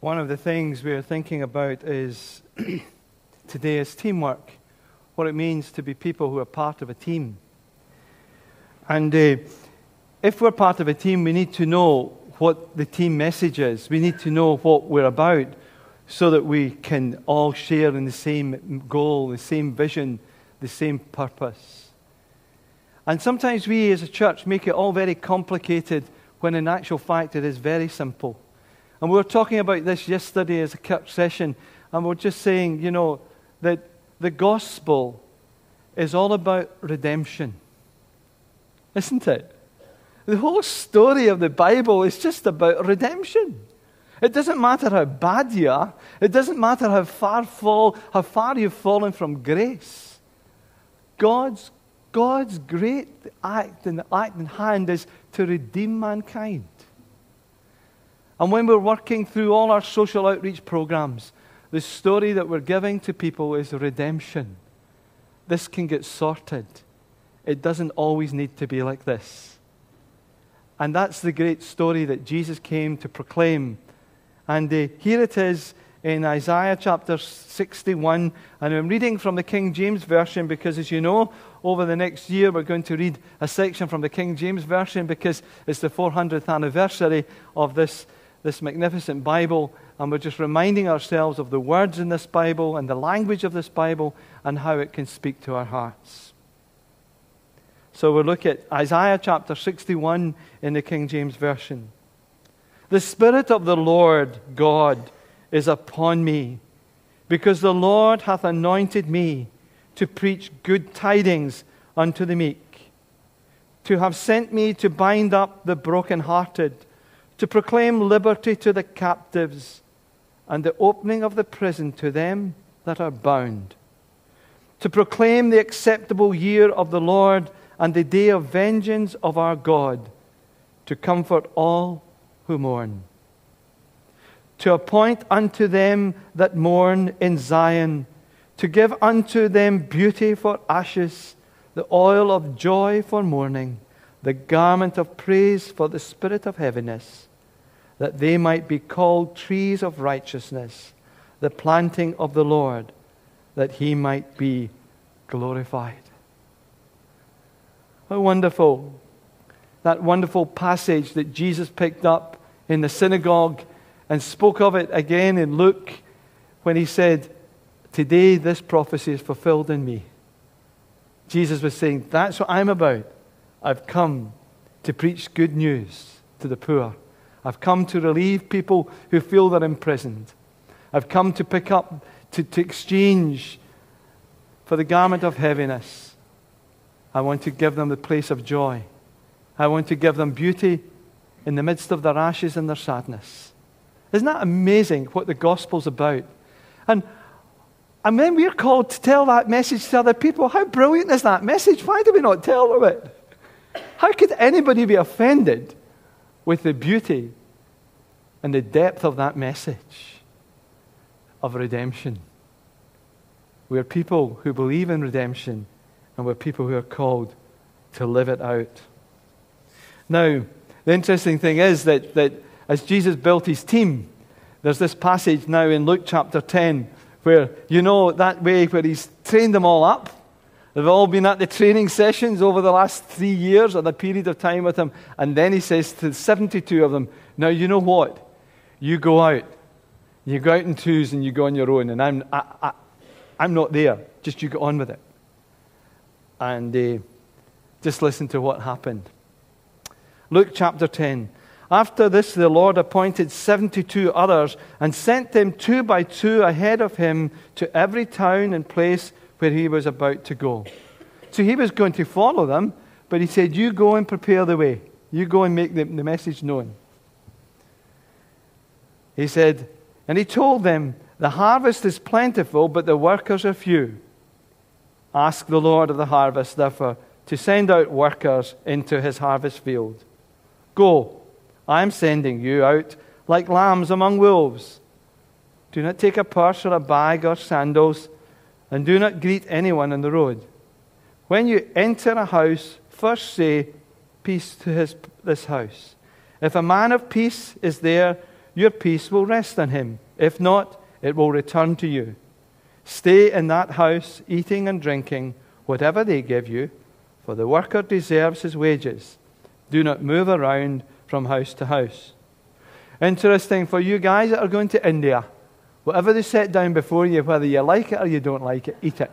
One of the things we're thinking about is today is teamwork, what it means to be people who are part of a team. And if we're part of a team, we need to know what the team message is. We need to know what we're about so that we can all share in the same goal, the same vision, the same purpose. And sometimes we as a church make it all very complicated when in actual fact it is very simple. And we were talking about this yesterday as a church session, and we're just saying, that the gospel is all about redemption. Isn't it? The whole story of the Bible is just about redemption. It doesn't matter how bad you are. It doesn't matter how far you've fallen from grace. God's great act in hand is to redeem mankind. And when we're working through all our social outreach programs, the story that we're giving to people is redemption. This can get sorted. It doesn't always need to be like this. And that's the great story that Jesus came to proclaim. And here it is in Isaiah chapter 61. And I'm reading from the King James Version because, as you know, over the next year we're going to read a section from the King James Version because it's the 400th anniversary of this magnificent Bible. And we're just reminding ourselves of the words in this Bible and the language of this Bible and how it can speak to our hearts. So we'll look at Isaiah chapter 61 in the King James Version. The Spirit of the Lord God is upon me, because the Lord hath anointed me to preach good tidings unto the meek, to have sent me to bind up the brokenhearted, to proclaim liberty to the captives, and the opening of the prison to them that are bound, to proclaim the acceptable year of the Lord and the day of vengeance of our God, to comfort all who mourn, to appoint unto them that mourn in Zion, to give unto them beauty for ashes, the oil of joy for mourning, the garment of praise for the spirit of heaviness, that they might be called trees of righteousness, the planting of the Lord, that he might be glorified. How wonderful. That wonderful passage that Jesus picked up in the synagogue and spoke of it again in Luke when he said, today this prophecy is fulfilled in me. Jesus was saying, that's what I'm about. I've come to preach good news to the poor. I've come to relieve people who feel they're imprisoned. I've come to pick up, to exchange for the garment of heaviness. I want to give them the place of joy. I want to give them beauty in the midst of their ashes and their sadness. Isn't that amazing what the gospel's about? And then we're called to tell that message to other people. How brilliant is that message? Why do we not tell them it? How could anybody be offended with the beauty and the depth of that message of redemption? We're people who believe in redemption, and we're people who are called to live it out. Now, the interesting thing is that as Jesus built his team, there's this passage now in Luke chapter 10 where, that way where he's trained them all up. They've all been at the training sessions over the last 3 years or the period of time with him. And then he says to 72 of them, now you know what? You go out. You go out in twos and you go on your own. And I'm not there. Just you get on with it. And just listen to what happened. Luke chapter 10. After this, the Lord appointed 72 others and sent them 2 by 2 ahead of him to every town and place where he was about to go. So he was going to follow them, but he said, you go and prepare the way. You go and make the message known. He said, and he told them, the harvest is plentiful, but the workers are few. Ask the Lord of the harvest, therefore, to send out workers into his harvest field. Go, I am sending you out like lambs among wolves. Do not take a purse or a bag or sandals, and do not greet anyone on the road. When you enter a house, first say, peace to this house. If a man of peace is there, your peace will rest on him. If not, it will return to you. Stay in that house, eating and drinking whatever they give you, for the worker deserves his wages. Do not move around from house to house. Interesting for you guys that are going to India. Whatever they set down before you, whether you like it or you don't like it, eat it.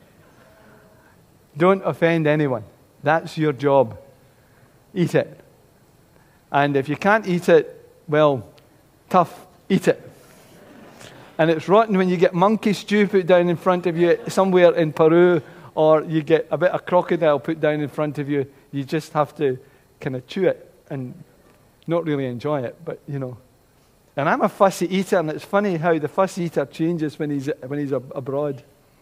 Don't offend anyone. That's your job. Eat it. And if you can't eat it, well, tough, eat it. And it's rotten when you get monkey stew put down in front of you somewhere in Peru, or you get a bit of crocodile put down in front of you. You just have to kind of chew it and not really enjoy it, but you know. And I'm a fussy eater, and it's funny how the fussy eater changes when he's abroad.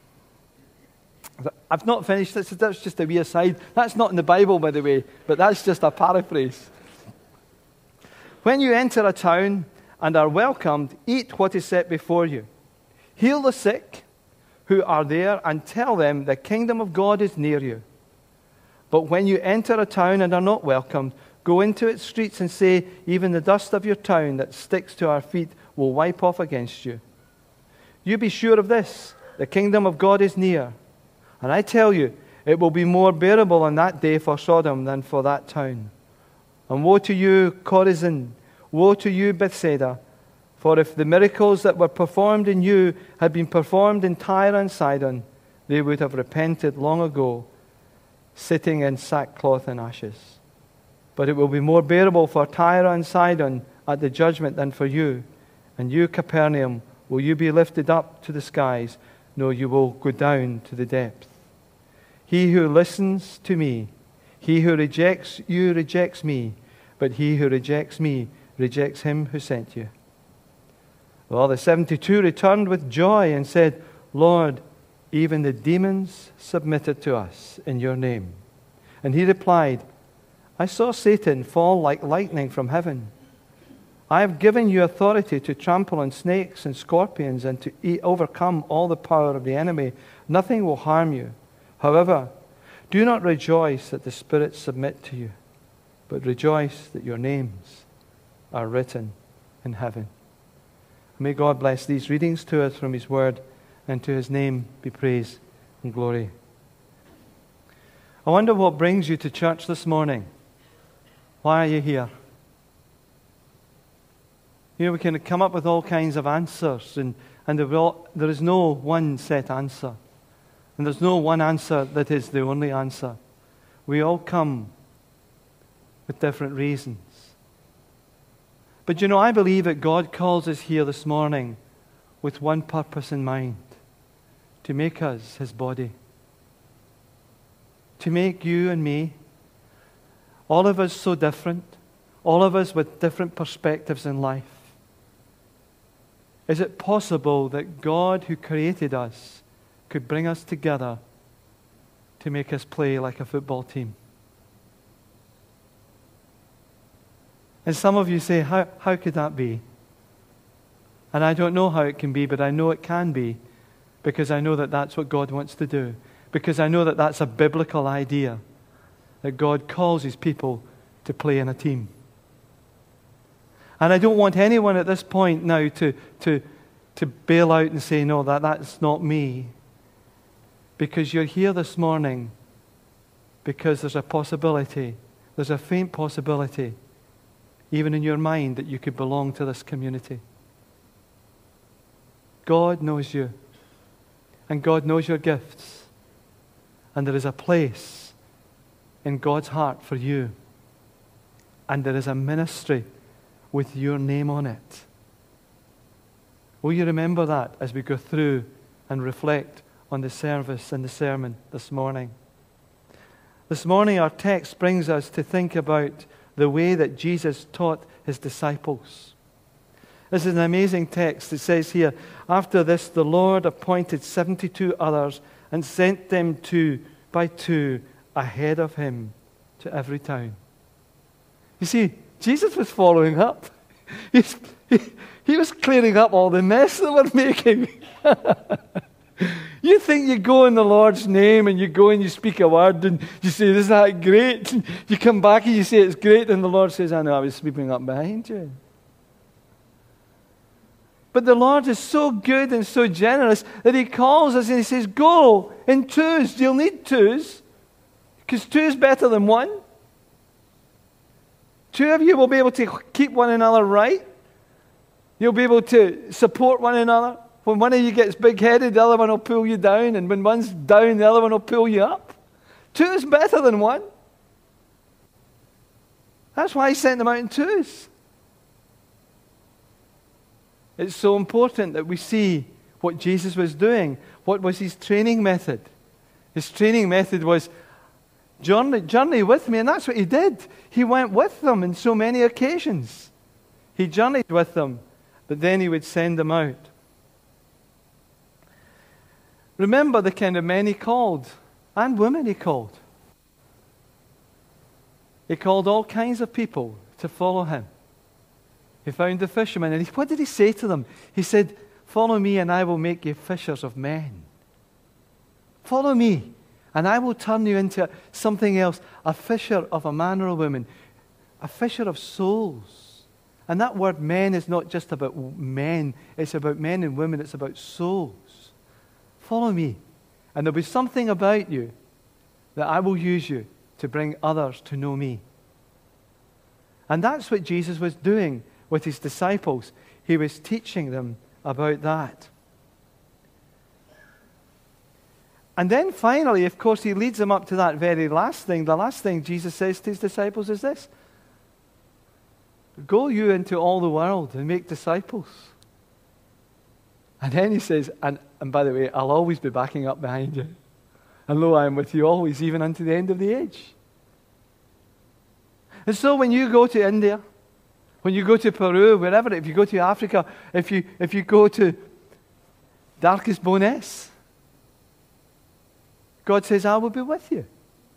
I've not finished this. That's just a wee aside. That's not in the Bible, by the way, but that's just a paraphrase. When you enter a town and are welcomed, eat what is set before you. Heal the sick who are there and tell them the kingdom of God is near you. But when you enter a town and are not welcomed, go into its streets and say, even the dust of your town that sticks to our feet will wipe off against you. You be sure of this, the kingdom of God is near. And I tell you, it will be more bearable on that day for Sodom than for that town. And woe to you, Chorazin! Woe to you, Bethsaida! For if the miracles that were performed in you had been performed in Tyre and Sidon, they would have repented long ago, sitting in sackcloth and ashes. But it will be more bearable for Tyre and Sidon at the judgment than for you. And you, Capernaum, will you be lifted up to the skies? No, you will go down to the depth. He who listens to me, he who rejects you rejects me, but he who rejects me rejects him who sent you. Well, the 72 returned with joy and said, Lord, even the demons submitted to us in your name. And he replied, I saw Satan fall like lightning from heaven. I have given you authority to trample on snakes and scorpions and to overcome all the power of the enemy. Nothing will harm you. However, do not rejoice that the spirits submit to you, but rejoice that your names are written in heaven. May God bless these readings to us from His Word, and to His name be praise and glory. I wonder what brings you to church this morning. Why are you here? You know, we can come up with all kinds of answers, and there is no one set answer. And there's no one answer that is the only answer. We all come with different reasons. But you know, I believe that God calls us here this morning with one purpose in mind: to make us His body. To make you and me, all of us so different, all of us with different perspectives in life. Is it possible that God, who created us, could bring us together to make us play like a football team? And some of you say, how could that be? And I don't know how it can be, but I know it can be, because I know that that's what God wants to do. Because I know that that's a biblical idea, that God calls His people to play in a team. And I don't want anyone at this point now to bail out and say, no, that's not me. Because you're here this morning because there's a possibility, there's a faint possibility, even in your mind, that you could belong to this community. God knows you, and God knows your gifts, and there is a place in God's heart for you, and there is a ministry with your name on it. Will you remember that as we go through and reflect on the service and the sermon this morning? This morning our text brings us to think about the way that Jesus taught His disciples. This is an amazing text. It says here, after this the Lord appointed 72 others and sent them two by two ahead of Him to every town. You see, Jesus was following up. He was clearing up all the mess that we're making. You think you go in the Lord's name and you go and you speak a word and you say, "Is that great?" And you come back and you say, "It's great." And the Lord says, "I know, I was sweeping up behind you." But the Lord is so good and so generous that He calls us and He says, go in twos. You'll need twos, because two is better than one. Two of you will be able to keep one another right. You'll be able to support one another. When one of you gets big-headed, the other one will pull you down. And when one's down, the other one will pull you up. Two is better than one. That's why He sent them out in twos. It's so important that we see what Jesus was doing. What was His training method? His training method was journey with me, and that's what He did. He went with them in so many occasions. He journeyed with them, but then He would send them out. Remember the kind of men He called, and women He called. He called all kinds of people to follow Him. He found the fishermen, and what did He say to them? He said, follow me and I will make you fishers of men. Follow me and I will turn you into something else, a fisher of a man or a woman, a fisher of souls. And that word men is not just about men, it's about men and women, it's about souls. Follow me, and there'll be something about you that I will use you to bring others to know me. And that's what Jesus was doing with His disciples. He was teaching them about that. And then finally, of course, He leads them up to that very last thing. The last thing Jesus says to His disciples is this: go you into all the world and make disciples. And then He says, and by the way, I'll always be backing up behind you. And lo, I am with you always, even unto the end of the age. And so when you go to India, when you go to Peru, wherever, if you go to Africa, if you go to Darkest Bones, God says, I will be with you.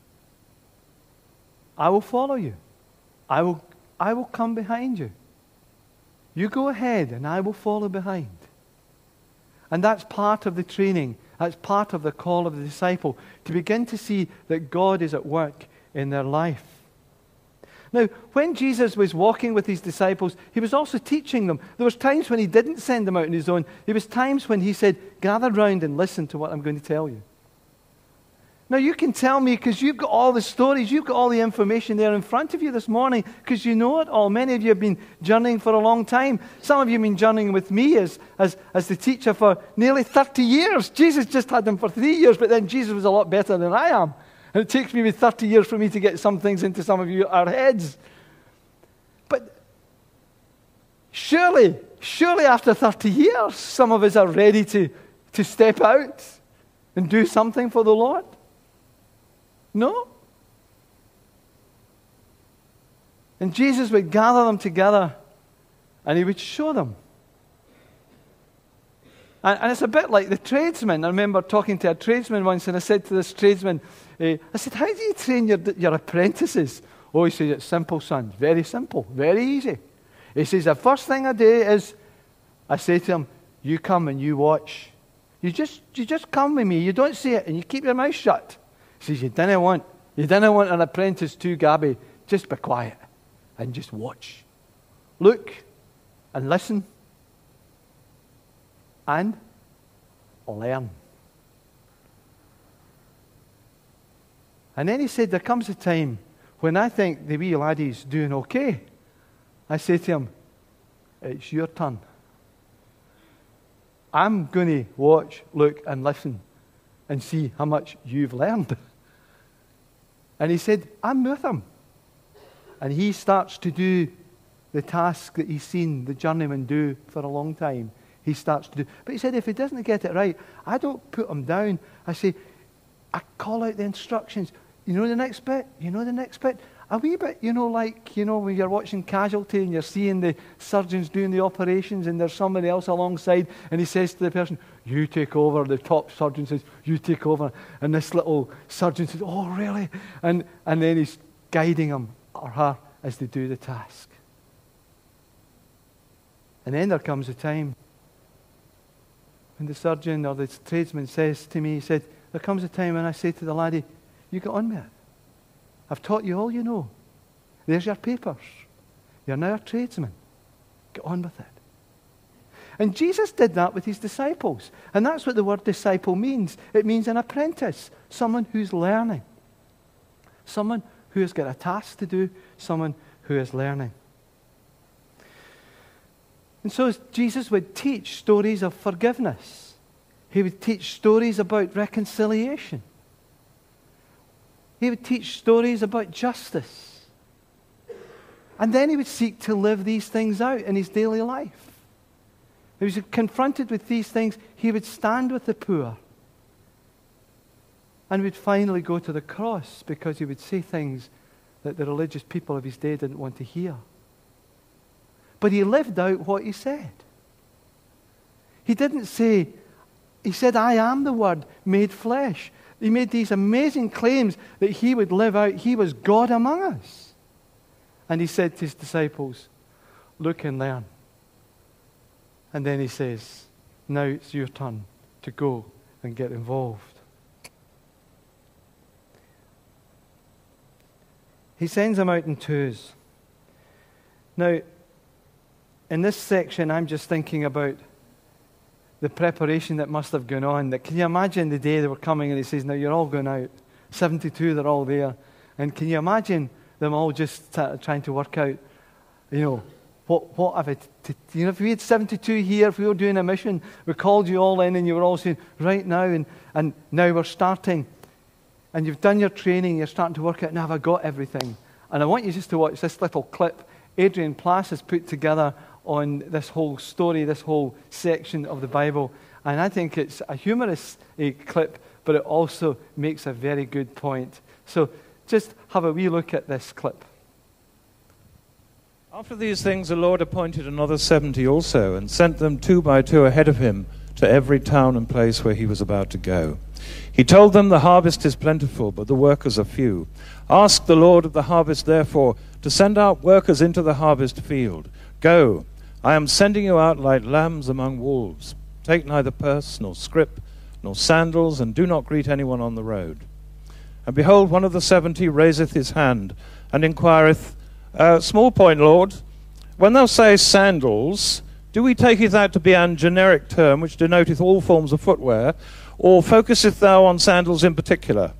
I will follow you. I will come behind you. You go ahead and I will follow behind. And that's part of the training. That's part of the call of the disciple, to begin to see that God is at work in their life. Now, when Jesus was walking with His disciples, He was also teaching them. There was times when He didn't send them out on His own. There was times when He said, gather round and listen to what I'm going to tell you. Now, you can tell me, because you've got all the stories, you've got all the information there in front of you this morning, because you know it all. Many of you have been journeying for a long time. Some of you have been journeying with me as the teacher for nearly 30 years. Jesus just had them for 3 years, but then Jesus was a lot better than I am. And it takes me 30 years for me to get some things into some of our heads. But surely after 30 years, some of us are ready to step out and do something for the Lord. No? And Jesus would gather them together and He would show them. And it's a bit like the tradesman. I remember talking to a tradesman once, and I said to this tradesman, I said, how do you train your apprentices? Oh, he says, it's simple, son. Very simple. Very easy. He says, the first thing I do is, I say to him, you come and you watch. You just come with me. You don't say it, and you keep your mouth shut. He says, you didn't want an apprentice too gabby. Just be quiet and just watch. Look and listen and learn. And then he said, there comes a time when I think the wee laddie's doing okay. I say to him, it's your turn. I'm going to watch, look and listen and see how much you've learned. And he said, I'm with him. And he starts to do the task that he's seen the journeyman do for a long time. He starts to do. But he said, if he doesn't get it right, I don't put him down. I say, I call out the instructions. You know the next bit? You know the next bit? A wee bit, when you're watching Casualty and you're seeing the surgeons doing the operations and there's somebody else alongside, and he says to the person, you take over. The top surgeon says, you take over. And this little surgeon says, oh, really? And then he's guiding him or her as they do the task. And then there comes a time when the surgeon or the tradesman says to me, he said, there comes a time when I say to the laddie, you get on with it. I've taught you all you know. There's your papers. You're now a tradesman. Get on with it. And Jesus did that with his disciples. And that's what the word disciple means. It means an apprentice, someone who's learning. Someone who has got a task to do, someone who is learning. And so Jesus would teach stories of forgiveness. He would teach stories about reconciliation. He would teach stories about justice. And then he would seek to live these things out in his daily life. He was confronted with these things. He would stand with the poor. And would finally go to the cross because he would say things that the religious people of his day didn't want to hear. But he lived out what he said. He didn't say, he said, I am the Word made flesh. He made these amazing claims that he would live out. He was God among us. And he said to his disciples, look and learn. And then he says, now it's your turn to go and get involved. He sends them out in twos. Now, in this section, I'm just thinking about the preparation that must have gone on. That, can you imagine the day they were coming and he says, now you're all going out. 72, they're all there. And can you imagine them all just trying to work out, what have it, if we had 72 here, if we were doing a mission, we called you all in and you were all saying, right now, and now we're starting. And you've done your training, you're starting to work out, now have I got everything? And I want you just to watch this little clip Adrian Plass has put together on this whole story, this whole section of the Bible. And I think it's a humorous clip, but it also makes a very good point. So just have a wee look at this clip. After these things, the Lord appointed another 70 also, and sent them 2 by 2 ahead of him to every town and place where he was about to go. He told them, the harvest is plentiful, but the workers are few. Ask the Lord of the harvest, therefore, to send out workers into the harvest field. Go, I am sending you out like lambs among wolves. Take neither purse, nor scrip, nor sandals, and do not greet anyone on the road. And behold, one of the 70 raiseth his hand, and inquireth, small point, Lord, when thou sayest sandals, do we take it out to be an generic term which denoteth all forms of footwear, or focuseth thou on sandals in particular?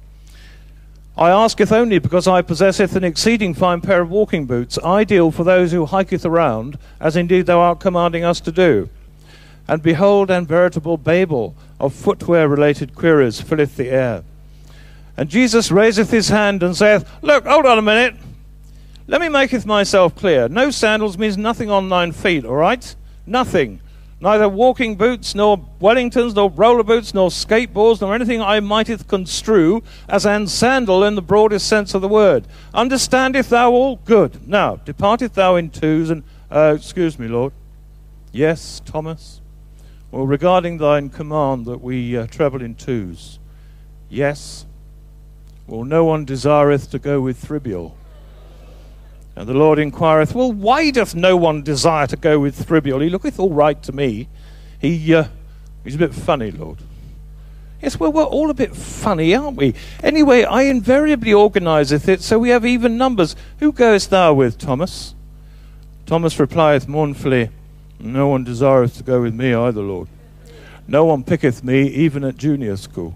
I asketh only because I possesseth an exceeding fine pair of walking boots, ideal for those who hiketh around, as indeed thou art commanding us to do. And behold, an veritable Babel of footwear-related queries filleth the air. And Jesus raiseth his hand and saith, look, hold on a minute. Let me maketh myself clear. No sandals means nothing on 9 feet, all right? Nothing. Neither walking boots, nor Wellingtons, nor roller boots, nor skateboards, nor anything I mighteth construe as an sandal in the broadest sense of the word. Understandest thou all? Good. Now, departeth thou in twos, and, excuse me, Lord. Yes, Thomas. Well, regarding thine command that we travel in twos. Yes. Well, no one desireth to go with Thribial. And the Lord inquireth, well, why doth no one desire to go with Thribial? He looketh all right to me. He's a bit funny, Lord. Yes, well, we're all a bit funny, aren't we? Anyway, I invariably organiseth it, so we have even numbers. Who goest thou with, Thomas? Thomas replieth mournfully, no one desireth to go with me either, Lord. No one picketh me, even at junior school.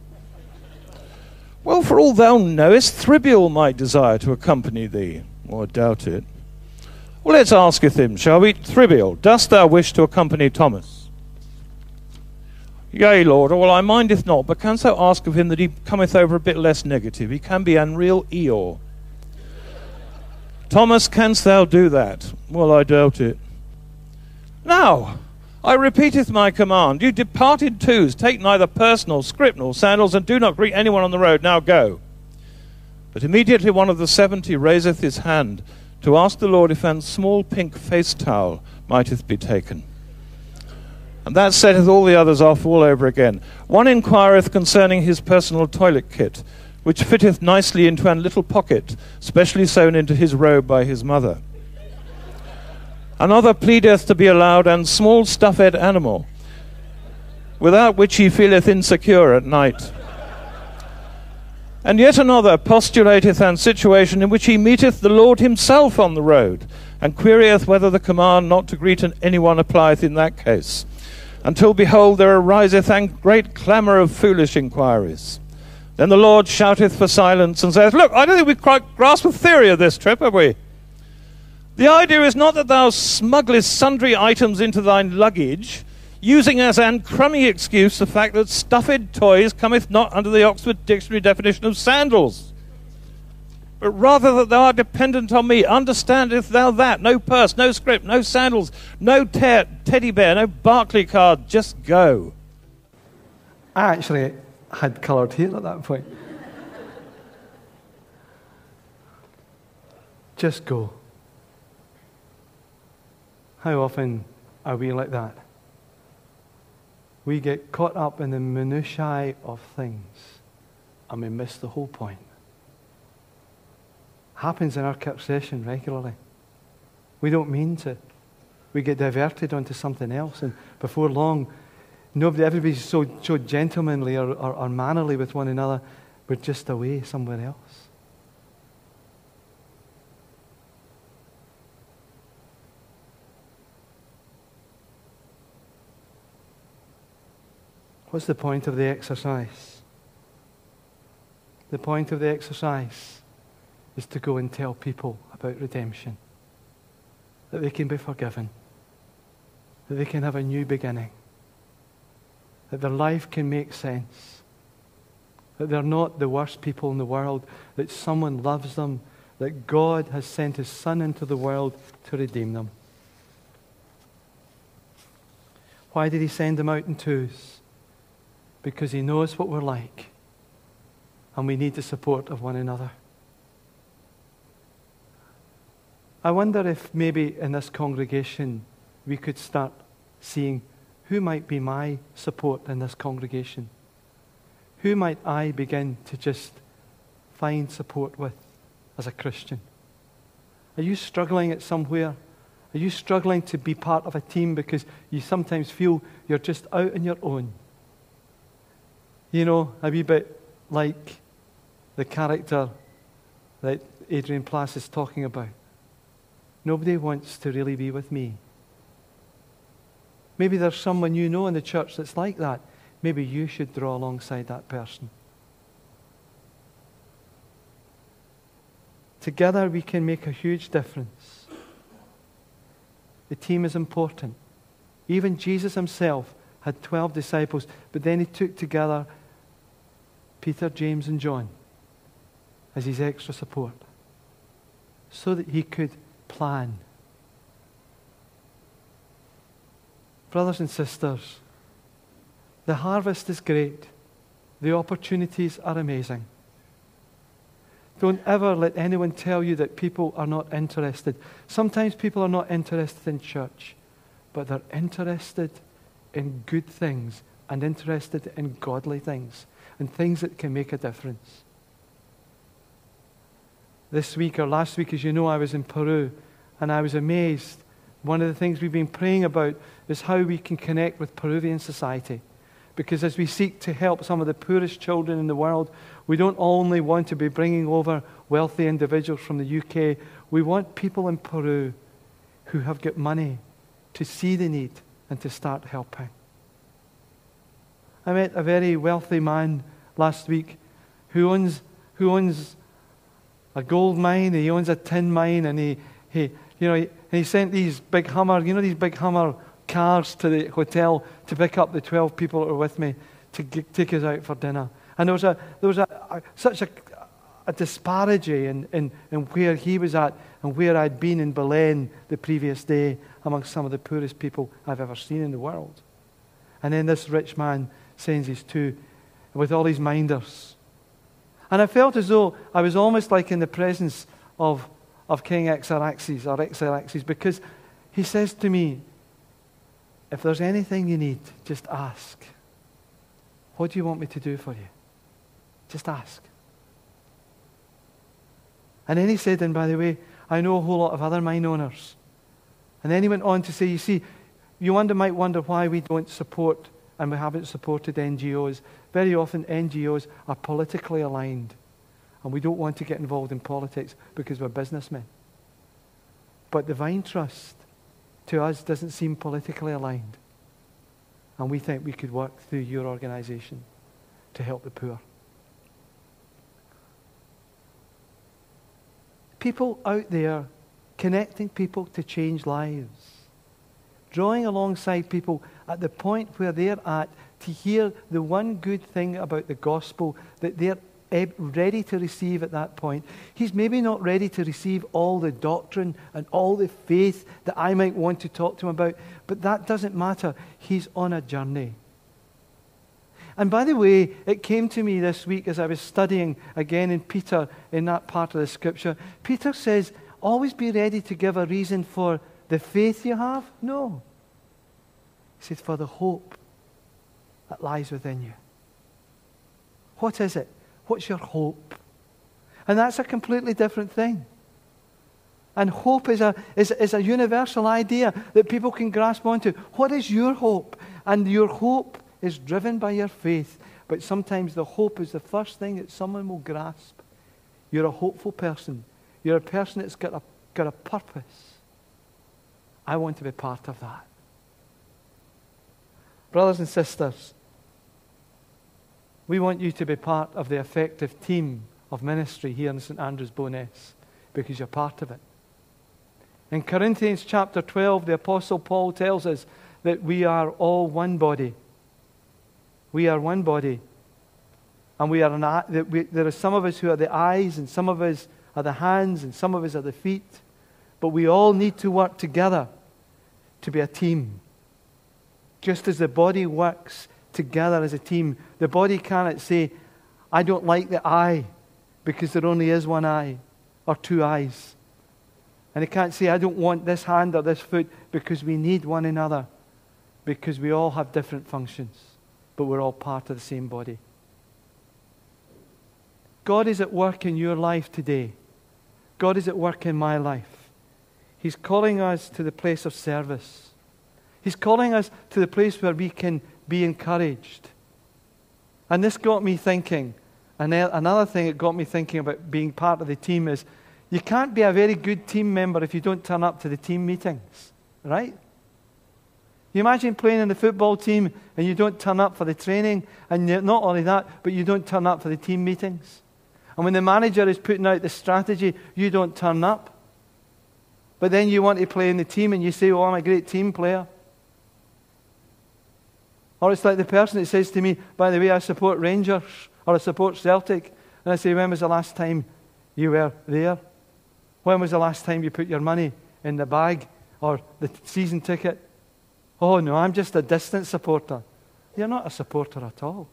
Well, for all thou knowest, Thribial might desire to accompany thee. Well, I doubt it. Well, let's asketh him, shall we? Thribial, dost thou wish to accompany Thomas? Yea, Lord. Well, I mindeth not, but canst thou ask of him that he cometh over a bit less negative? He can be an real Eeyore. Thomas, canst thou do that? Well, I doubt it. Now, I repeateth my command. You depart in twos, take neither purse nor scrip nor sandals, and do not greet anyone on the road. Now go. But immediately one of the 70 raiseth his hand to ask the Lord if an small pink face towel mighteth be taken. And that setteth all the others off all over again. One inquireth concerning his personal toilet kit, which fitteth nicely into an little pocket, specially sewn into his robe by his mother. Another pleadeth to be allowed an small stuffed animal, without which he feeleth insecure at night. And yet another postulateth an situation in which he meeteth the Lord himself on the road, and querieth whether the command not to greet anyone applieth in that case. Until, behold, there ariseth a great clamour of foolish inquiries. Then the Lord shouteth for silence and saith, Look, I don't think we've quite grasped the theory of this trip, have we? The idea is not that thou smugglest sundry items into thine luggage, using as an crummy excuse the fact that stuffed toys cometh not under the Oxford Dictionary definition of sandals, but rather that thou art dependent on me. Understandest thou that? No purse, no script, no sandals, no teddy bear, no Barclay card, just go. I actually had coloured hair at that point. Just go. How often are we like that? We get caught up in the minutiae of things and we miss the whole point. Happens in our Kirk session regularly. We don't mean to. We get diverted onto something else, and before long, everybody's so gentlemanly or mannerly with one another, we're just away somewhere else. What's the point of the exercise? The point of the exercise is to go and tell people about redemption, that they can be forgiven, that they can have a new beginning, that their life can make sense, that they're not the worst people in the world, that someone loves them, that God has sent His Son into the world to redeem them. Why did He send them out in twos? Because He knows what we're like, and we need the support of one another. I wonder if maybe in this congregation we could start seeing who might be my support in this congregation. Who might I begin to just find support with as a Christian? Are you struggling at somewhere? Are you struggling to be part of a team because you sometimes feel you're just out on your own? You know, a wee bit like the character that Adrian Plass is talking about. Nobody wants to really be with me. Maybe there's someone you know in the church that's like that. Maybe you should draw alongside that person. Together we can make a huge difference. The team is important. Even Jesus Himself had 12 disciples, but then He took together Peter, James, and John as His extra support so that He could plan. Brothers and sisters, the harvest is great. The opportunities are amazing. Don't ever let anyone tell you that people are not interested. Sometimes people are not interested in church, but they're interested in good things and interested in godly things and things that can make a difference. This week or last week, as you know, I was in Peru and I was amazed. One of the things we've been praying about is how we can connect with Peruvian society. Because as we seek to help some of the poorest children in the world, we don't only want to be bringing over wealthy individuals from the UK. We want people in Peru who have got money to see the need and to start helping. I met a very wealthy man last week who owns a gold mine, he owns a tin mine, and he sent these big Hummer, these big Hummer cars to the hotel to pick up the 12 people that were with me to take us out for dinner. And there was such a disparity in where he was at and where I'd been in Belen the previous day amongst some of the poorest people I've ever seen in the world. And then this rich man sends his two with all his minders. And I felt as though I was almost like in the presence of King Xeraxes, because he says to me, if there's anything you need, just ask. What do you want me to do for you? Just ask. And then he said, and by the way, I know a whole lot of other mine owners. And then he went on to say, you see, you might wonder why we don't support and we haven't supported NGOs. Very often NGOs are politically aligned. And we don't want to get involved in politics because we're businessmen. But Divine Trust, to us, doesn't seem politically aligned. And we think we could work through your organization to help the poor. People out there connecting people to change lives. Drawing alongside people at the point where they're at to hear the one good thing about the gospel that they're ready to receive at that point. He's maybe not ready to receive all the doctrine and all the faith that I might want to talk to him about, but that doesn't matter. He's on a journey. And by the way, it came to me this week as I was studying again in Peter, in that part of the scripture. Peter says, always be ready to give a reason for the faith you have. No. He says, for the hope that lies within you. What is it? What's your hope? And that's a completely different thing. And hope is a universal idea that people can grasp onto. What is your hope? And your hope is driven by your faith. But sometimes the hope is the first thing that someone will grasp. You're a hopeful person. You're a person that's got a purpose. I want to be part of that. Brothers and sisters, we want you to be part of the effective team of ministry here in St. Andrew's Bowness because you're part of it. In Corinthians chapter 12, the Apostle Paul tells us that we are all one body. We are one body. And there are some of us who are the eyes, and some of us are the hands, and some of us are the feet. But we all need to work together to be a team. Just as the body works together as a team, the body cannot say, I don't like the eye, because there only is one eye, or two eyes. And it can't say, I don't want this hand or this foot, because we need one another, because we all have different functions, but we're all part of the same body. God is at work in your life today. God is at work in my life. He's calling us to the place of service. He's calling us to the place where we can be encouraged. And this got me thinking, and another thing that got me thinking about being part of the team is, you can't be a very good team member if you don't turn up to the team meetings, right? You imagine playing in the football team and you don't turn up for the training, and not only that, but you don't turn up for the team meetings. And when the manager is putting out the strategy, you don't turn up. But then you want to play in the team and you say, oh, I'm a great team player. Or it's like the person that says to me, by the way, I support Rangers or I support Celtic. And I say, when was the last time you were there? When was the last time you put your money in the bag or the season ticket? Oh, no, I'm just a distant supporter. You're not a supporter at all.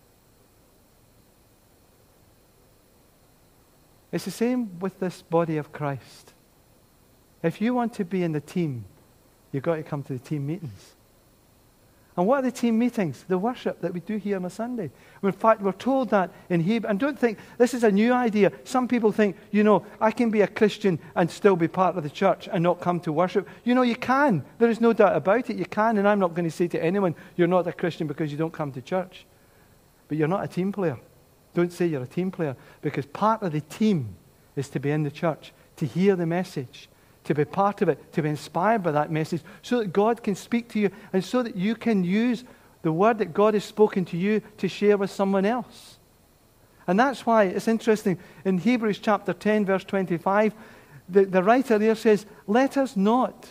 It's the same with this body of Christ. If you want to be in the team, you've got to come to the team meetings. And what are the team meetings? The worship that we do here on a Sunday. In fact, we're told that in Hebrew. And don't think this is a new idea. Some people think, I can be a Christian and still be part of the church and not come to worship. You can. There is no doubt about it. You can. And I'm not going to say to anyone, you're not a Christian because you don't come to church. But you're not a team player. Don't say you're a team player. Because part of the team is to be in the church, to hear the message, to be part of it, to be inspired by that message, so that God can speak to you and so that you can use the word that God has spoken to you to share with someone else. And that's why it's interesting. In Hebrews chapter 10, verse 25, the writer there says, let us not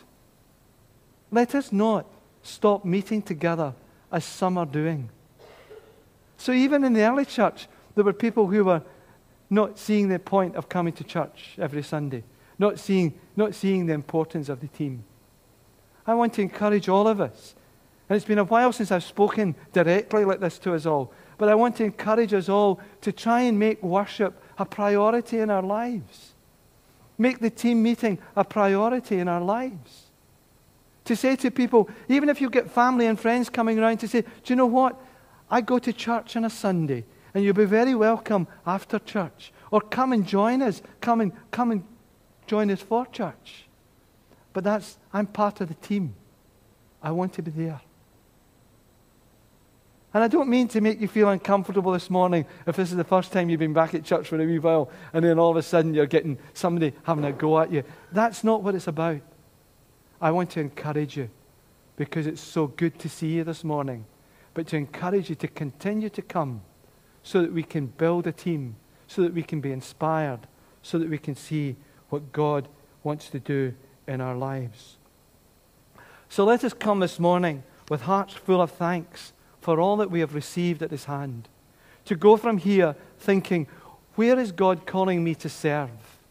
stop meeting together as some are doing. So even in the early church, there were people who were not seeing the point of coming to church every Sunday. Not seeing the importance of the team. I want to encourage all of us. And it's been a while since I've spoken directly like this to us all. But I want to encourage us all to try and make worship a priority in our lives. Make the team meeting a priority in our lives. To say to people, even if you get family and friends coming around, to say, do you know what? I go to church on a Sunday, and you'll be very welcome after church. Or come and join us. Come and join us for church. But I'm part of the team. I want to be there. And I don't mean to make you feel uncomfortable this morning if this is the first time you've been back at church for a wee while and then all of a sudden you're getting somebody having a go at you. That's not what it's about. I want to encourage you because it's so good to see you this morning, but to encourage you to continue to come so that we can build a team, so that we can be inspired, so that we can see what God wants to do in our lives. So let us come this morning with hearts full of thanks for all that we have received at His hand. To go from here thinking, where is God calling me to serve?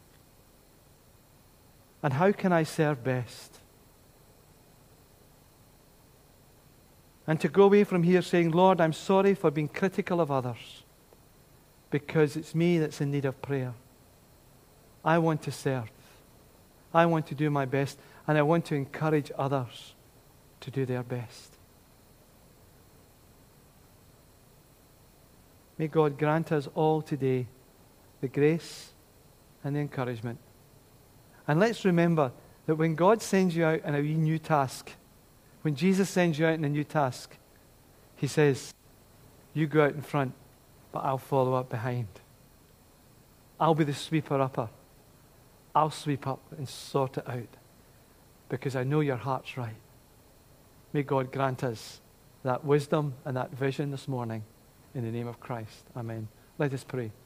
And how can I serve best? And to go away from here saying, Lord, I'm sorry for being critical of others because it's me that's in need of prayer. I want to serve. I want to do my best, and I want to encourage others to do their best. May God grant us all today the grace and the encouragement. And let's remember that when God sends you out in a wee new task, when Jesus sends you out in a new task, He says, you go out in front, but I'll follow up behind. I'll be the sweeper-upper. I'll sweep up and sort it out because I know your heart's right. May God grant us that wisdom and that vision this morning in the name of Christ. Amen. Let us pray.